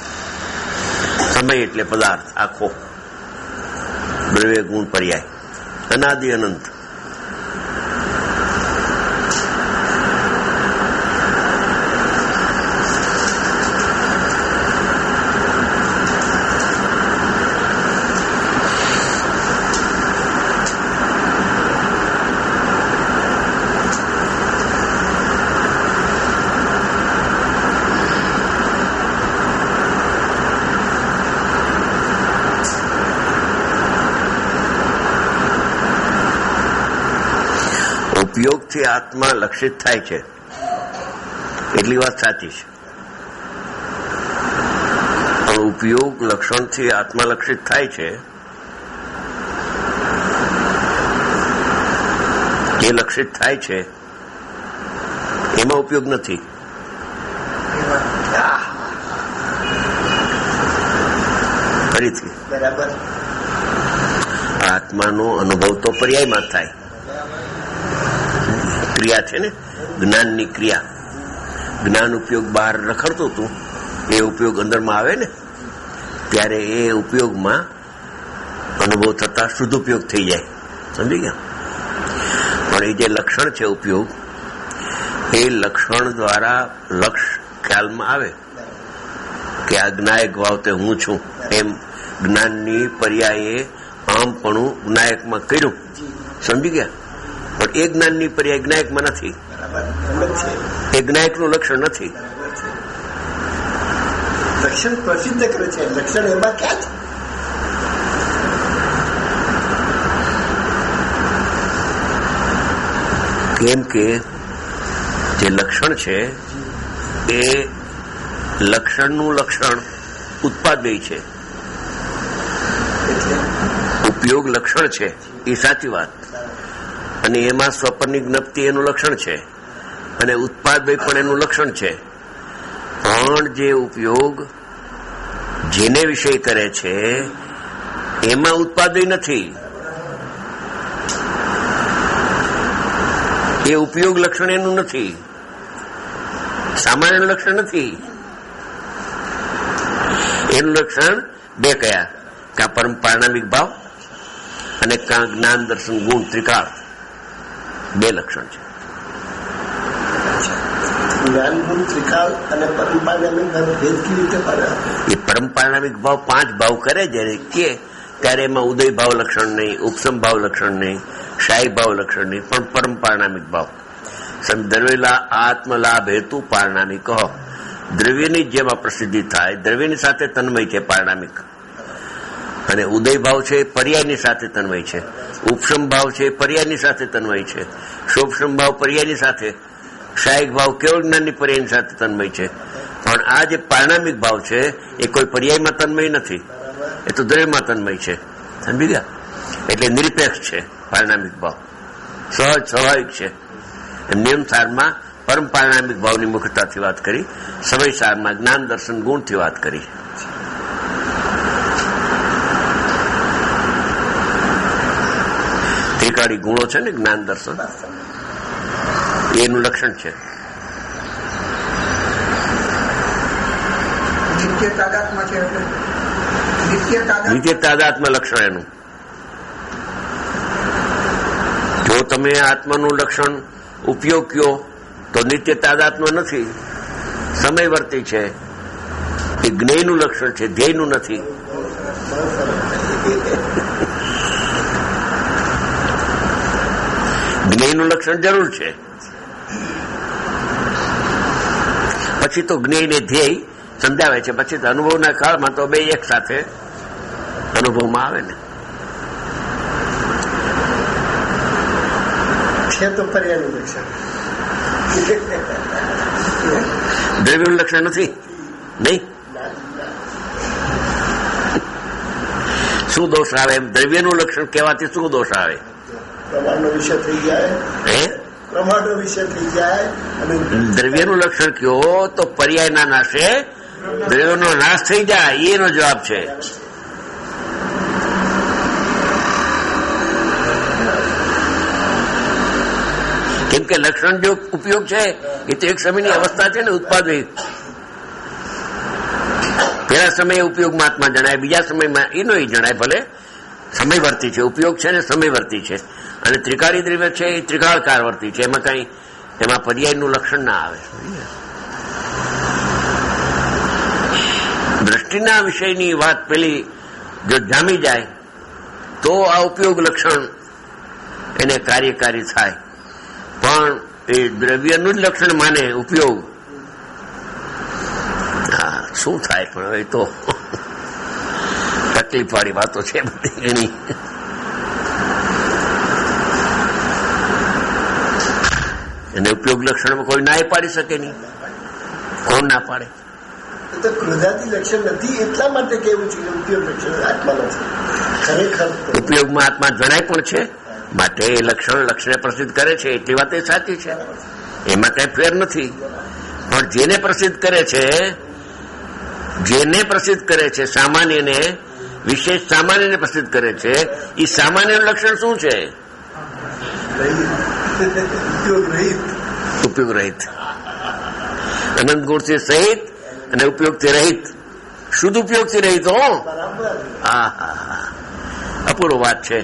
B: એટલે પદાર્થ આખો, દ્રવ્ય ગુણ પર્યાય અનાદિ અનંત. ઉપયોગથી આત્મા લક્ષિત થાય છે એટલી વાત સાચી છે, પણ ઉપયોગ લક્ષણથી આત્મા લક્ષિત થાય છે જે લક્ષિત થાય છે એમાં ઉપયોગ નથી. ફરીથી
C: બરાબર.
B: આત્માનો અનુભવ તો પર્યાયમાં જ થાય. ક્રિયા છે ને, જ્ઞાનની ક્રિયા. જ્ઞાન ઉપયોગ બહાર રખડતું હતું એ ઉપયોગ અંદરમાં આવે ને ત્યારે એ ઉપયોગમાં અનુભવ થતા શુદ્ધ ઉપયોગ થઈ જાય. સમજી ગયા? પણ એ જે લક્ષણ છે ઉપયોગ, એ લક્ષણ દ્વારા લક્ષ ખ્યાલમાં આવે કે આ જ્ઞાયક ભાવ તે હું છું એમ જ્ઞાનની પર્યાયે આમપણું જ્ઞાયકમાં કર્યું. સમજી ગયા? પણ એ જ્ઞાનની પર્યાય જ્ઞાયકમાં નથી, એ જ્ઞાયકનું લક્ષણ નથી.
C: લક્ષણ પ્રસિદ્ધ કરે છે, લક્ષણ એમાં ક્યાં
B: છે? કેમ કે જે લક્ષણ છે એ લક્ષણનું લક્ષણ ઉત્પાદય છે. ઉપયોગ લક્ષણ છે એ સાચી વાત, અને એમાં સ્વપરની જ્ઞપ્તિ એનું લક્ષણ છે અને ઉત્પાદય પણ એનું લક્ષણ છે. પણ જે ઉપયોગ જેને વિષય કરે છે એમાં ઉત્પાદય નથી, એ ઉપયોગ લક્ષણ એનું નથી, સામાન્ય લક્ષણ નથી. એનું લક્ષણ બે કયા? કાં પરમ પારણામિક ભાવ અને કાં જ્ઞાન દર્શન ગુણ ત્રિકાળ. બે લક્ષણ છે.
C: જ્ઞાન ગુણ ત્રિકાળ અને પરમ પારણામિક ભાવ ભેદ કેવી રીતે પડે?
B: એ પરમ પારણામિક ભાવ 5 ભાવ કરે જ્યારે કે ત્યારે એમાં ઉદય ભાવ લક્ષણ નહીં, ઉપસમ ભાવ લક્ષણ નહીં, શાહી ભાવ લક્ષણ નહીં, પણ પરમ પારણામિક ભાવ. દ્રવ્યલા આત્મલાભ હેતુ પારણામિક કહો. દ્રવ્યની જેમાં પ્રસિદ્ધિ થાય, દ્રવ્યની સાથે તન્મય છે પારણામિક, અને ઉદય ભાવ છે પર્યાયની સાથે તન્મય છે, ઉપસમ ભાવ છે પર્યાયની સાથે તન્મય છે, શોભસમ ભાવ પર્યાયની સાથે, સહાયક ભાવ કેવળ જ્ઞાનની પર્યાયની સાથે તન્મય છે, પણ આ જે પારણામિક ભાવ છે એ કોઈ પર્યાયમાં તન્મય નથી, એ તો દ્રવ્યમાં તન્મય છે. સમજી ગયા? એટલે નિરપેક્ષ છે પારણામિક ભાવ, સહજ સ્વાભાવિક છે. એમ નિયમ સારમાં પરમ પારણામિક ભાવની મુખ્યતાથી વાત કરી, સમય સારમાં જ્ઞાન દર્શન ગુણથી વાત કરી. ત્રિકાળી ગુણો છે ને જ્ઞાન દર્શન, એનું લક્ષણ છે. નિત્ય તાદાત્મ્ય લક્ષણ એનું. જો તમે આત્માનું લક્ષણ ઉપયોગ કયો તો નિત્ય તાદાત્મ્ય નથી, સમયવર્તી છે. એ જ્ઞેયનું લક્ષણ છે, ધ્યેયનું નથી. જ્ઞેયનું લક્ષણ જરૂર છે, પછી તો જ્ઞેય ને ધ્યેય સમજાવે છે, પછી તો અનુભવના કાળમાં તો બે એક સાથે અનુભવમાં આવે ને.
C: છે તો પર્યાયનું લક્ષણ,
B: દ્રવ્યનું લક્ષણ નથી. નહીં, શું દોષ આવે? દ્રવ્યનું લક્ષણ કહેવાથી શું દોષ આવે?
C: પ્રમાણનો વિષય થઈ જાય, પ્રમાણનો વિષય થઈ જાય. અને
B: દ્રવ્યનું લક્ષણ કયો તો પર્યાયના નાશે દ્રવ્યનો નાશ થઈ જાય, એનો જવાબ છે. કેમ કે લક્ષણ જો ઉપયોગ છે એ તો એક સમયની અવસ્થા છે ને, ઉત્પાદિત. પેલા સમયે ઉપયોગમાં આત્મા જણાય, બીજા સમયમાં એનો જણાય. ભલે સમયવર્તી છે, ઉપયોગ છે ને સમયવર્તી છે. અને ત્રિકાળી દ્રવ્ય છે એ ત્રિકાળકારવર્તી છે, એમાં કઈ એમાં પર્યાયનું લક્ષણ ના આવે. દ્રષ્ટિના વિષયની વાત પેલી જો જામી જાય તો આ ઉપયોગ લક્ષણ એને કાર્યકારી થાય, પણ એ દ્રવ્યનું જ લક્ષણ માને ઉપયોગ. હા, શું થાય? પણ હવે તો તકલીફ વાળી વાતો છે બધી ઘણી. એને ઉપયોગ લક્ષણમાં કોઈ ના પાડી શકે નહીં. કોણ ના પાડે?
C: તો ક્રોધાથી લક્ષણ નથી, એટલા માટે કેવું છે કે ઉપયોગ લક્ષણ આત્મા નથી. ખરેખર
B: ઉપયોગમાં આત્મા જણાય પણ છે, માટે એ લક્ષણને પ્રસિદ્ધ કરે છે, એટલી વાત એ સાચી છે, એમાં કઈ ફેર નથી. પણ જેને પ્રસિદ્ધ કરે છે સામાન્યને, વિશેષ સામાન્યને પ્રસિદ્ધ કરે છે, એ સામાન્યનું લક્ષણ શું છે? ઉપયોગ રહિત, અનંત ગુણથી સહિત અને ઉપયોગથી રહિત, શુદ્ધ ઉપયોગથી રહિત. હો, હા હા હા, અપૂર્વ વાત છે.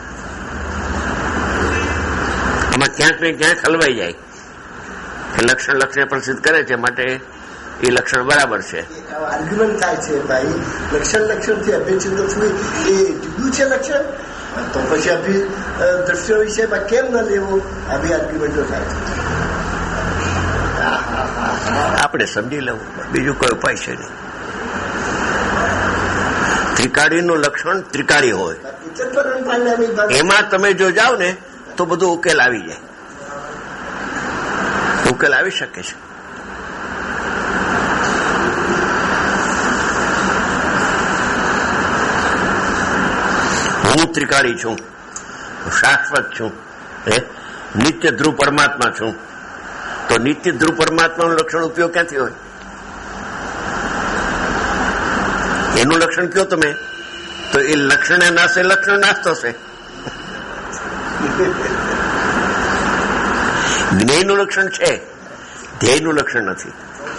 B: આમાં ક્યાંક ને ક્યાંક હલવાઈ જાય કે લક્ષણ પ્રસિદ્ધ કરે છે, માટે એ લક્ષણ બરાબર છે.
C: આર્ગ્યુમેન્ટ થાય છે ભાઈ, લક્ષણ થી અભિચિત એ જુદું છે લક્ષણ, તો પછી દ્રશ્ય વિષયમાં કેમ ન લેવું? આવી આર્ગ્યુમેન્ટો થાય છે.
B: આપણે સમજી લેવું, બીજું કોઈ ઉપાય છે નહીં. ત્રિકાળીનું લક્ષણ ત્રિકાળી હોય, એમાં તમે જો જાઓ ને તો બધું ઉકેલ આવી જાય, ઉકેલ આવી શકે છે. હું ત્રિકાળી છું, શાશ્વત છું, નિત્ય ધ્રુવ પરમાત્મા છું. તો નિત્ય ધ્રુવ પરમાત્માનું લક્ષણ ઉપયોગ ક્યાંથી હોય? એનું લક્ષણ કયો તમે, તો એ લક્ષણ નાશે, લક્ષણ નાશ થશે. જ્ઞેયનું લક્ષણ છે, ધ્યેયનું લક્ષણ નથી.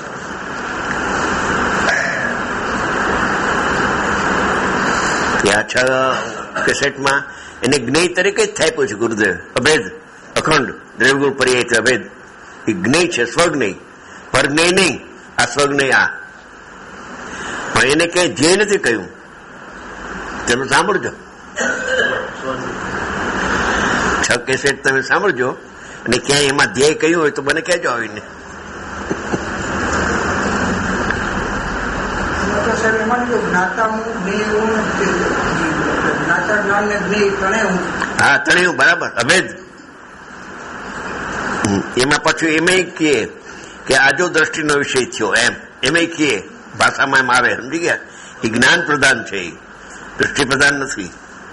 B: આ 6 કેસેટમાં એને જ્ઞેય તરીકે જ થાય છે ગુરુદેવ. અભેદ, અખંડ, દ્રવ્યગુણ પર્યાય અભેદ. એ જ્ઞેય છે, સ્વજ્ઞેય, પરજ્ઞેય નહીં. આ સ્વજ્ઞેય, આ પણ એને ક્યાંય ધ્યેય નથી કહ્યું. તેનું સાંભળજો, 6 કેસેટ તમે સાંભળજો, અને ક્યાંય એમાં ધ્યેય કહ્યું હોય તો મને કહેજો આવીને. હા, ત્રણેય બરાબર, અભેદ. એમાં પાછું એમાં કહીએ કે આ જો દ્રષ્ટિનો વિષય થયો એમાં કહીએ ભાષામાં એમ આવે, સમજી ગયા? એ જ્ઞાન પ્રધાન છે, એ દ્રષ્ટિ પ્રધાન નથી.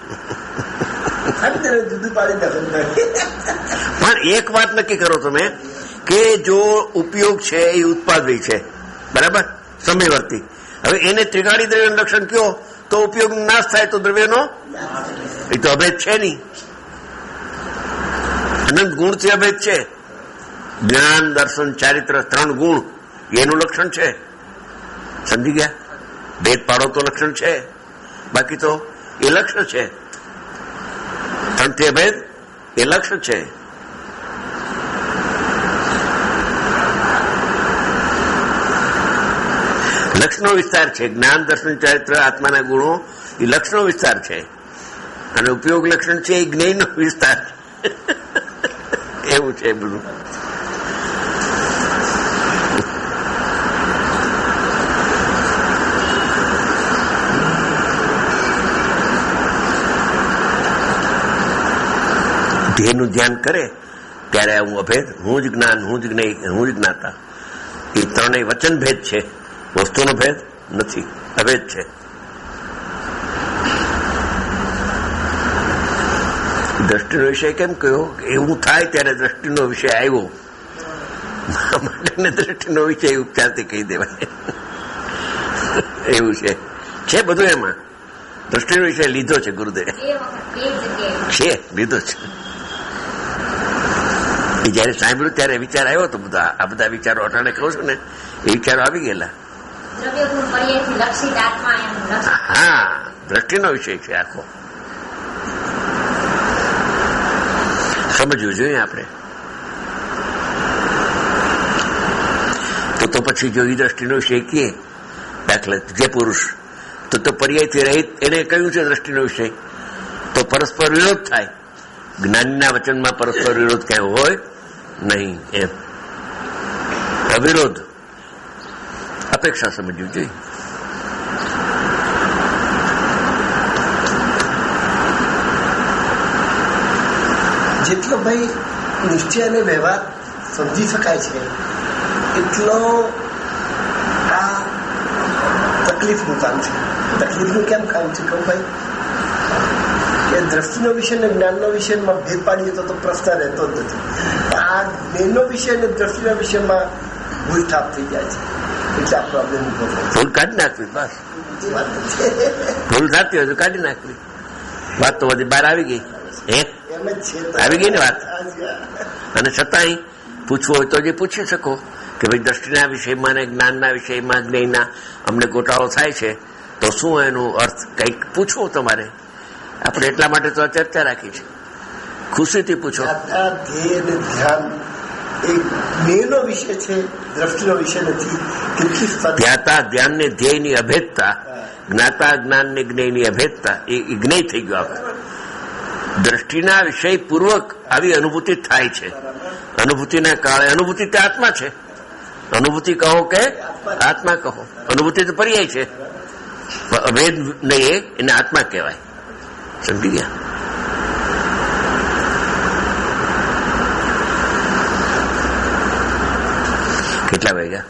B: પણ એક વાત નક્કી કરો તમે કે જો ઉપયોગ છે એ ઉત્પાદિ છે, બરાબર, સમયવર્તી. હવે એને ત્રિકાળી દ્રવ્યનું લક્ષણ કયો તો ઉપયોગ નાશ થાય તો દ્રવ્યનો એ તો અભેદ છે નહીં. અનંત ગુણથી અભેદ છે. જ્ઞાન, દર્શન, ચારિત્ર 3 ગુણ એનું લક્ષણ છે, સમજી ગયા? ભેદ પાડો તો લક્ષણ છે, બાકી તો એ લક્ષણ છે. 3 થી અભેદ એ લક્ષણ છે. લક્ષનો વિસ્તાર છે. જ્ઞાન, દર્શન, ચારિત્ર, આત્માના ગુણો એ લક્ષનો વિસ્તાર છે, અને ઉપયોગ લક્ષણ છે એ જ્ઞેયનો વિસ્તાર છે. એવું છે બધું. ધ્યેયનું ધ્યાન કરે ત્યારે હું અભેદ, હું જ જ્ઞાન, હું જ જ્ઞેય, હું જ જ્ઞાતા, એ ત્રણેય વચન ભેદ છે, વસ્તુનો ભેદ નથી, અભેદ છે. દ્રષ્ટિનો વિષય કેમ કહ્યો? એવું થાય ત્યારે દ્રષ્ટિનો વિષય આવ્યો માટે દ્રષ્ટિનો વિષય ઉપચારથી કહી દેવાય. એવું છે બધું એમાં. દ્રષ્ટિનો વિષય લીધો છે ગુરુદેવ, છે લીધો છે. જયારે સાંભળ્યું ત્યારે વિચાર આવ્યો તો આ બધા વિચારો અટાણે કહું છું ને, એ વિચારો આવી ગયેલા. હા, દ્રષ્ટિનો વિષય છે આખો. સમજવું જોઈએ આપણે. તો પછી જો એ દ્રષ્ટિનો વિષય કહીએ, દાખલા જે પુરુષ તો પર્યાયથી રહિત એને કહ્યું છે દ્રષ્ટિનો વિષય, તો પરસ્પર વિરોધ થાય. જ્ઞાનના વચનમાં પરસ્પર વિરોધ ક્યાંય હોય નહીં. એમ અવિરોધ અપેક્ષા સમજવું જોઈએ.
C: જેટલો ભાઈ નિશ્ચય અને વ્યવહાર સમજી શકાય છે એટલો આ તકલીફનું કામ છે. તકલીફનું કેમ કામ છે કહું ભાઈ? કે દ્રષ્ટિનો વિષય ને જ્ઞાનનો વિષયમાં ભેદ પાડીએ તો પ્રશ્ન રહેતો જ નથી. આ જ્ઞાનનો વિષય ને દ્રષ્ટિના વિષયમાં ભૂલ થાપ થઈ જાય છે, એટલે આ પ્રોબ્લેમ ઉભો થાય.
B: ભૂલ કાઢી નાખવી, બસ. ભૂલ થતી હોય તો કાઢી નાખવી. વાત તો બધી બહાર આવી ગઈ. આવી ગઈ ને વાત. અને છતાંય પૂછવું હોય તો જે પૂછી શકો કે ભાઈ દ્રષ્ટિના વિષયમાં ને જ્ઞાનના વિષયમાં જ્ઞેયના અમને ગોટાળો થાય છે, તો શું એનો અર્થ કંઈક પૂછવો તમારે. આપણે એટલા માટે તો ચર્ચા રાખી છે. ખુશીથી પૂછો.
C: ધ્યાન એ જ્ઞેયનો વિષય છે, દ્રષ્ટિનો વિષય નથી.
B: ધ્યાતા ધ્યાન ને ધ્યેયની અભેદતા, જ્ઞાતા જ્ઞાન ને જ્ઞેયની અભેદતા એ જ્ઞેય થઈ ગયો. આપણે દ્રષ્ટિના વિષય પૂર્વક આવી અનુભૂતિ થાય છે. અનુભૂતિના કાળે અનુભૂતિ તે આત્મા છે. અનુભૂતિ કહો કે આત્મા કહો, અનુભૂતિ તો પર્યાય છે. અભેદ નહીં એને આત્મા કહેવાય. સમજી ગયા? કેટલા વાગ્યા?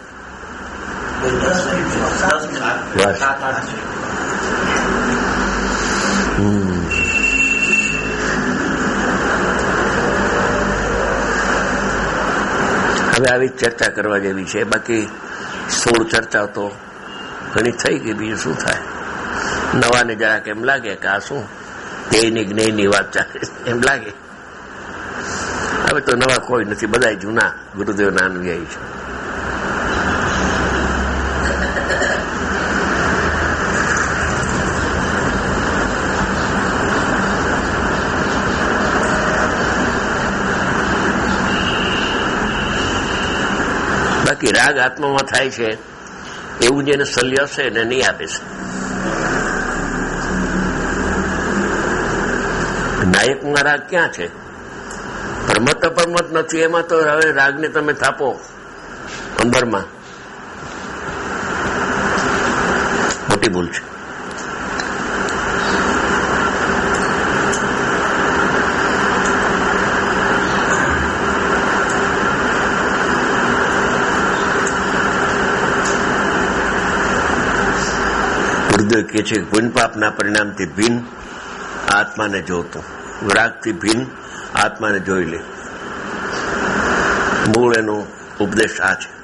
B: હવે આવી ચર્ચા કરવા જેવી છે. બાકી 16 ચર્ચા તો ઘણી થઈ ગઈ. બીજું શું થાય? નવાને જરાક એમ લાગે કે આ શું ધ્યેયની જ્ઞેયની વાત ચાલે એમ લાગે. હવે તો નવા કોઈ નથી, બધા જૂના ગુરુદેવના અનુયાયી છે. બાકી રાગ આત્મામાં થાય છે એવું જેને શલ્ય હશે એને નહીં આપે છે. નાયકમાં રાગ ક્યાં છે? પરમત અપરમત નથી. એમાં તો હવે રાગને તમે થાપો અંદરમાં, મોટી ભૂલ છે. ગુરુદેવ કહે છે પુણ્ય પાપના પરિણામથી ભિન્ન આત્માને જોતું, વિરાગથી ભિન્ન આત્માને જોઈ લે. મૂળ એનો ઉપદેશ આ છે.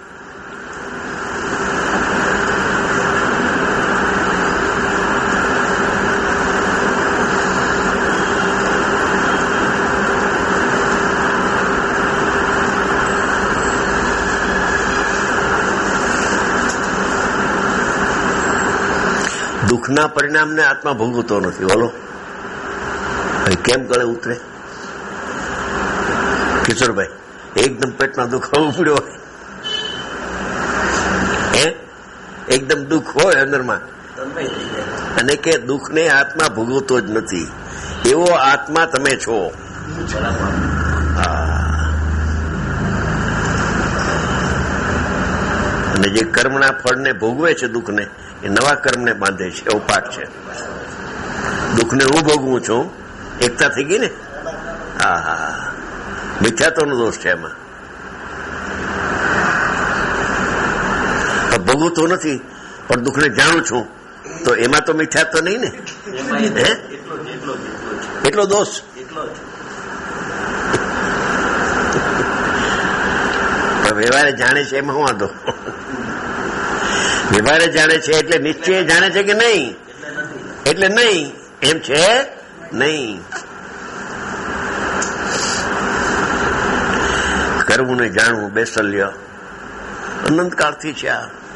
B: દુઃખના પરિણામને આત્મા ભોગવતો નથી. બોલો કેમ ગળે ઉતરે? કિશોરભાઈ, એકદમ પેટમાં દુખાવો પડ્યો હોય, એકદમ દુઃખ હોય અંદરમાં, અને કે દુઃખને આત્મા ભોગવતો જ નથી, એવો આત્મા તમે છો. અને જે કર્મના ફળને ભોગવે છે દુઃખને, એ નવા કર્મને બાંધે છે, એવો પાઠ છે. દુઃખને હું ભોગવું છું, એકતા થઈ ગઈ ને. હા, મિથ્યાત્વનો દોષ છે એમાં. ભોગવતો નથી પણ દુઃખને જાણું છું, તો એમાં તો મિથ્યાત્વ નહીં ને. એટલો દોષ. વ્યવહારે જાણે છે એમાં હું વાંધો? વ્યવહારે જાણે છે એટલે નિશ્ચય જાણે છે કે નહીં? એટલે નહીં એમ છે નહીં. કરવું ને જાણવું બેસલ્ય અનંતકાળથી છે. આ